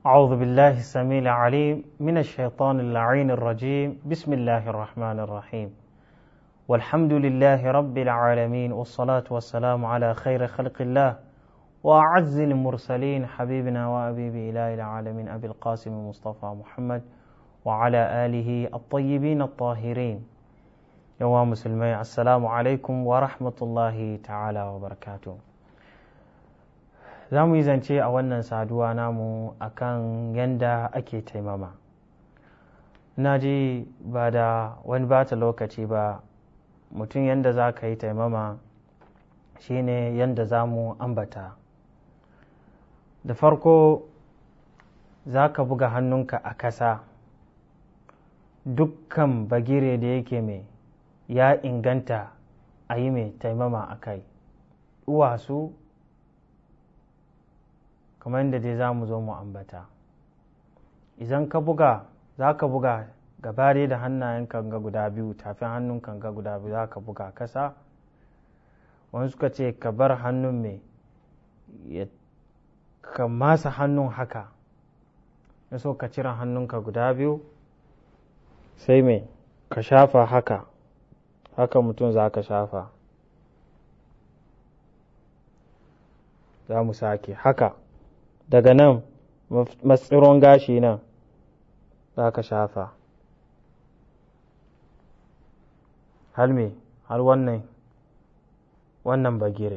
أعوذ بالله السميع العليم من الشيطان اللعين الرجيم بسم الله الرحمن الرحيم والحمد لله رب العالمين والصلاة والسلام على خير خلق الله وأعز المرسلين حبيبنا وأبيب إله العالمين أبي القاسم المصطفى محمد وعلى آله الطيبين الطاهرين يوم مسلمي السلام عليكم ورحمة الله تعالى وبركاته. Za mu yi zance a wannan saduwa namu akan yanda ake taimama. Na ji ba da wani bata lokaci ba, mutum yanda za ka yi taimama shine yanda za mu ambata. Da farko za ka buga hannunka a kasa, dukkan bagire da yake mai ya inganta a yi mai taimama a kai, uwasu kamar yadda dai za mu zo mu ambata. Idan ka buga, za ka buga gaba dai da hannayen kanga guda biyu, tafin hannun kanga guda biyu za ka buga kasa. Wani suka ce ka bar hannun mai ka masa hannun haka, ya so ka cire hannunka guda biyu sai mai ka shafa haka, haka mutum za ka shafa. Za mu sake haka. Daga nan matsiron gashi nan za ka shafa har wannan bagire.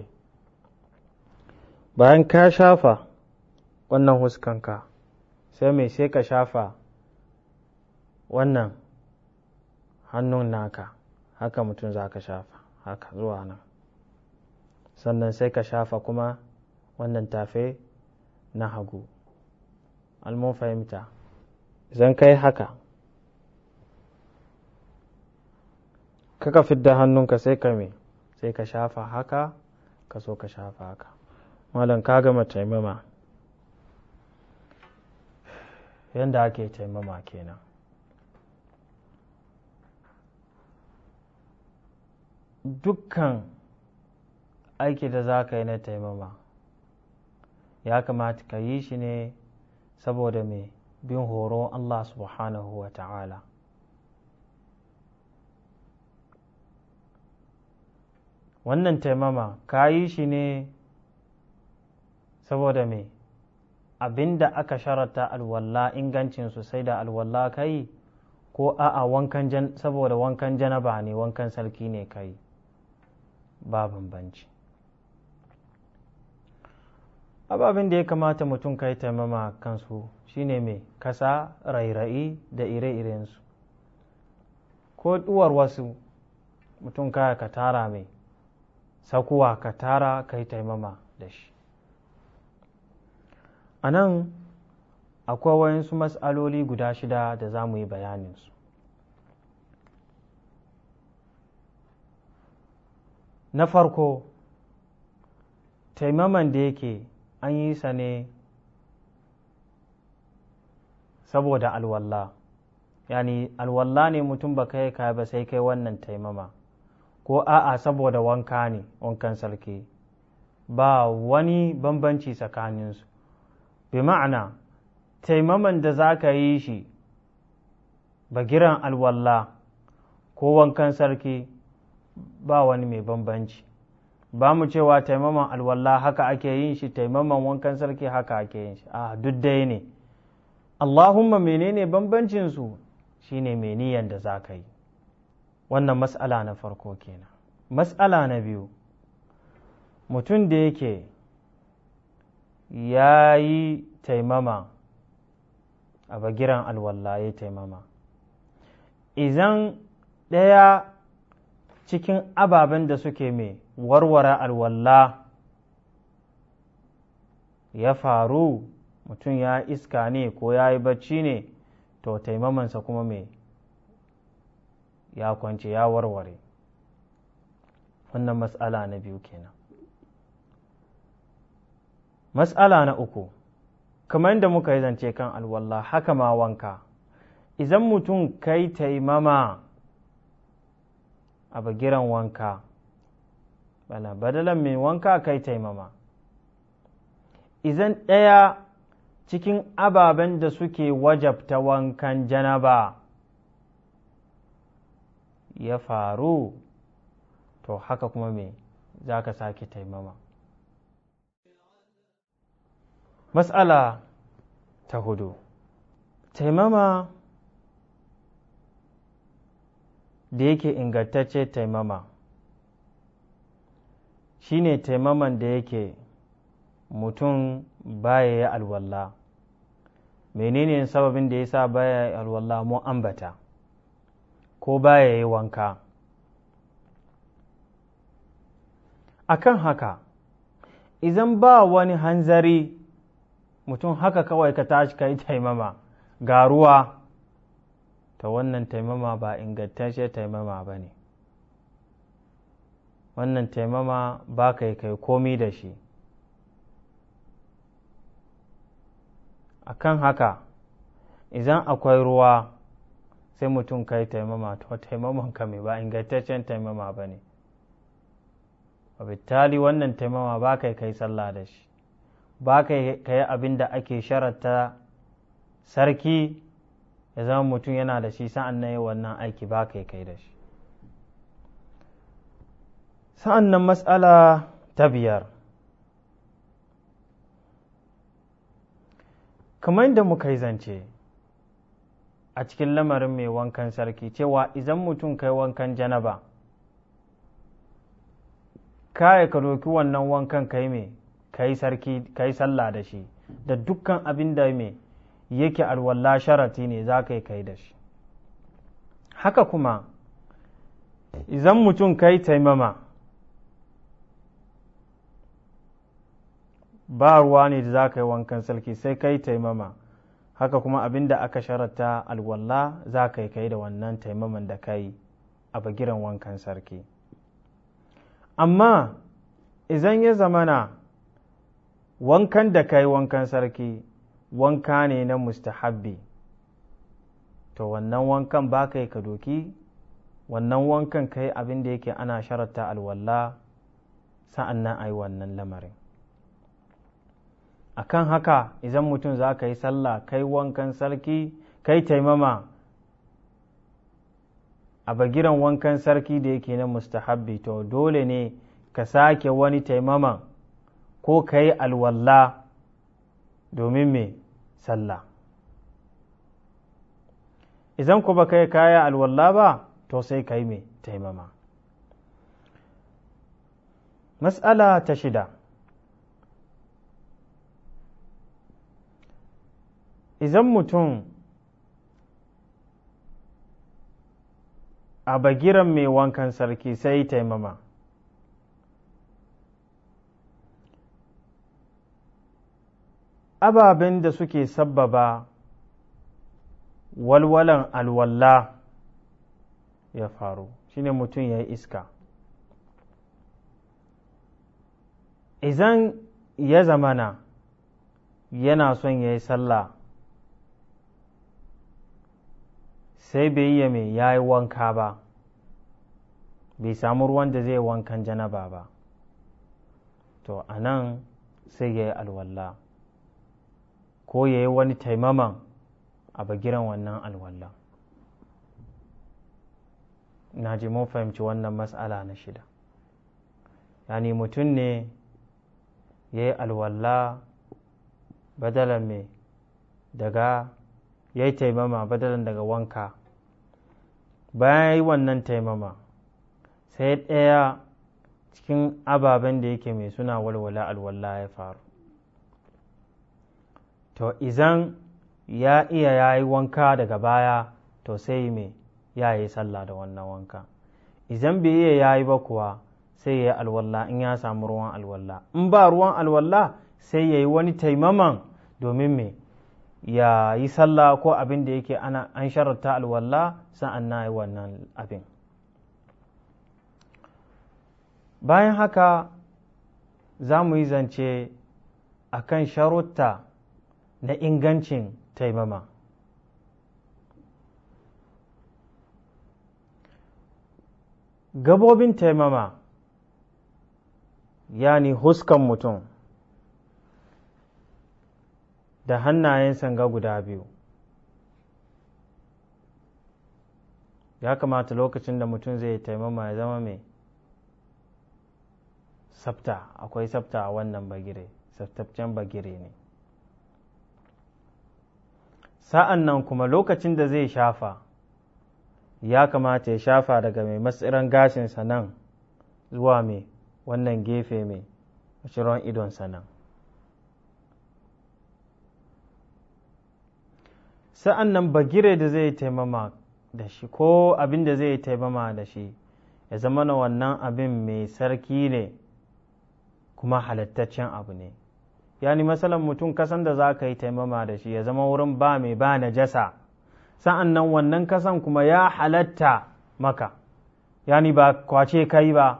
Bayan ka shafa wannan huskanka sai ka shafa wannan hannun naka, haka mutum za ka shafa haka zuwa nan, sannan sai ka shafa kuma wannan tafe na hagu. Almun fahimta? Idan kai haka kaka fidda hannunka sai ka shafa haka, ka so ka shafa haka. Malam ka gama taimama. Yanda ake taimama kenan. Dukkan aiki da za ka yi na taimama ya kamata ka yi shi ne saboda mai bin horo Allah subhanahu wa ta'ala. Wannan taimama ka yi shi ne saboda mai abinda aka sharata alwalla ingancinsu sai da alwalla ka yi, ko a'a saboda wankan janaba ne, wankan sarki ne ka yi, ba bambanci. Ababin da ya kamata mutum ka yi taimama kansu shine mai kasa, rairayi da ire-irensu, ko duwar wasu mutum kaya ka tara mai sakuwa ka tara ka yi taimama da shi. A nan akwai wayansu mas'aloli guda 6 da za mu yi bayaninsu. Na farko, taimaman da yake an yi sa ne saboda alwalla, yani alwalla ne mutum ba kai ka ba sai kai wannan taimama, ko a'a saboda wanka ne, wankan sarki, ba wani bambanci tsakaninsu. Bi ma'ana taimaman da za ka yi shi bagiran alwalla ko wankan sarki ba wani mai bambanci. Ba mu cewa taimaman alwalla haka ake yin shi, taimaman wankan sarki haka ake yin shi, duk dai ne. Allahumma menene bambancinsu shine mai niyyar da za ka yi. Wannan mas'ala na farko kenan. Mas'ala na biyu, mutum da yake ya yi taimama a bagiran alwalla ya taimama, idan ɗaya cikin ababen da suke mai warware alwalla ya faru, mutum ya iska ne ko ya yi bacci ne, to taimamansa kuma mai ya kwance, ya warware. Wannan mas'ala na biyu kenan. Mas'ala na uku, kamar yadda muka yi zance kan alwalla, haka ma wanka. Idan mutum kai taimama a bagiran wanka, badalan mai wanka kai taimama, idan ɗaya cikin ababen da suke wajabta wankan janaba ya faru, to haka kuma me za ka sake taimama. Mas'ala ta hudu, taimama da yake ingantacce taimama shine taimaman da yake mutum baya yi alwalla. Menene sababin da yasa baya yi alwalla mu ambata, ko baya yi wanka. Akan haka, idan ba wani hanzari mutum haka kawai ka tashi ka yi taimama ga ruwa, ta wannan taimama ba ingantacce taimama ba ne. Wannan taimama ba kai komi da shi. Akan haka, idan akwai ruwa sai mutum ka yi taimama, to taimaman ka mai ba ingantaccen taimama ba ne. Wabittali wannan taimama ba kai sallah da shi, ba kai abin da ake sharata sarki ya zama mutum yana da shi sa'an nan yi wannan aiki, ba kai da shi. Sa'an nan matsala ta biyar, kamar da muka yi zance a cikin lamarin mai wankan sarki cewa idan mutum kai wankan janaba, ka doki wannan wankan kai mai kai sarki kai sallah da shi, da dukkan abin da mai yake alwalla sharati ne za ka yi kai da shi. Haka kuma idan mutum kai taimama ba ruwa ne da za ka yi wankan sarki sai kai taimama, haka kuma abin da aka sharata alwalla za ka yi kai da wannan taimaman da ka yi a bagiran wankan sarki. Amma idan ya zamana wankan da ka yi wankan sarki wanka ne na mustahabbi, to wannan wankan ba ka yi ka doki wannan wankan ka yi abin da yake ana sharata alwalla sa'an nan a yi wannan lamarin. Akan haka idan mutum za ka yi sallah kai wankan sarki kai taimama a bagiran wankan sarki da yake na mustahabbi, to dole ne ka sake wani taimama ko ka yi alwalla domin me sallah. Idan ku ba kai kaya alwalla ba, to sai ka yi me taimama. Mas'ala ta shida, idan mutum a bagiran mai wankan sarki sai taimama, ababen da suke sabbaba walwalan alwalla ya faru shine mutum ya yi iska. Idan ya zamana yana son ya yi sallah sai bai yi mai ya yi wanka ba, bai samu ruwan da zai wankan janaba ba, to a nan sai ya yi alwalla ko ya yi wani taimaman a bagiran wannan alwalla. Na ji mun fahimci wannan mas'ala na shida, yani mutum ne ya yi alwalla badalan mai daga ya yi taimama badalan daga wanka. Bayan ya yi wannan taimama sai ɗaya cikin ababen da yake mai suna walwala alwalla ya faru, to izan ya iya ya yi wanka daga baya, to sai mai ya yi sallah da wannan wanka. Izan bai iya ya yi ba kuwa sai ya yi alwalla in ya samu ruwan alwalla. In ba ruwan alwalla sai ya yi wani taimaman domin mai ya yi sallah ko abin da yake an sharata alwalla sa'an na yi wannan abin. Bayan haka za mu yi zance a kan sharuta na ingancin taimama. Gabobin taimama yani huskan mutum da hannayen sanga guda biyu. Ya kamata lokacin da mutum zai taimama ya zama mai sabta, akwai sabta a wannan bagire, sabtaccen bagire ne. Sa'an nan kuma lokacin da zai shafa, ya kamata ya shafa daga mai matsiran gashinsa nan zuwa mai wannan gefe mai mashiron idonsa nan. Sa'an nan bagire da zai taimama da shi ko abin da zai taimama da shi ya zama na wannan abin mai sarki ne kuma halattaccen abu ne. Yani masalan mutum kasan da za ka yi taimama da shi ya zama wurin ba mai ba najasa, sa'an nan wannan kasan kuma ya halatta maka, yani ba kwace kai ba.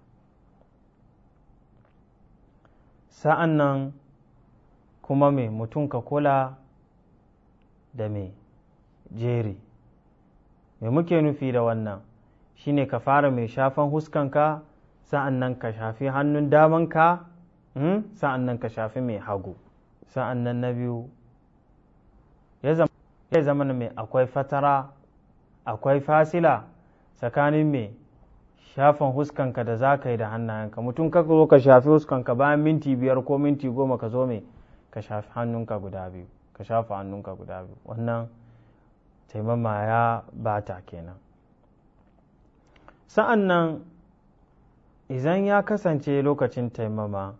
Sa'an nan kuma mai mutum ka kula da mai jeri. Me muke nufi da wannan? Shi ne ka fara mai shafan huskanka, sa'an nan ka shafi hannun damanka, sa'an nan ka shafi mai hagu. Sa'an nan na biyu, ya zama mai akwai fatara, akwai fasila tsakanin mai shafan huskanka da za ka yi da hannayenka. Mutum ka zo ka shafi huskanka bayan minti 5 ko minti 10 ka zo mai ka shafi hannunka guda biyu, ka shafa hannunka guda biyu. Wannan taimama ya bata kenan. Sa'an nan idan ya kasance lokacin taimama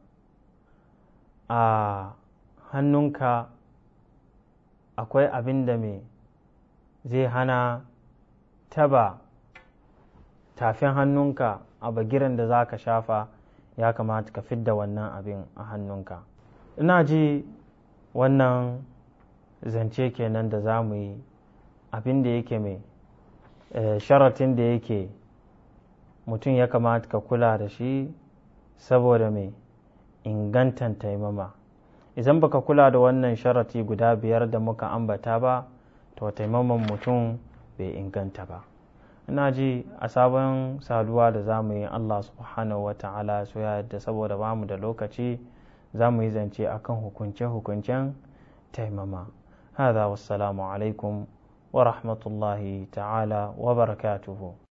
a hannunka akwai abin da mai zai hana taba tafin hannunka a bagiren da za ka shafa, ya kamata ka fidda wannan abin a hannunka. Ina ji wannan zance kenan da za mu yi, abin da yake mai sharatin da yake mutum ya kamata ka kula da shi saboda mai ingantan taimama. Idan baka kula da wannan sharati guda 5 da muka ambata ba, to taimaman mutum bai inganta ba. Ina ji a sabon saduwa da za mu yi, Allah subhanahu wa ta'ala so ya yadda, saboda ba mu da lokaci, za mu yi zance akan hukunce-hukuncen taimama. Hada wassalamu alaikum wa rahmatullahi ta'ala wa barakatuhu.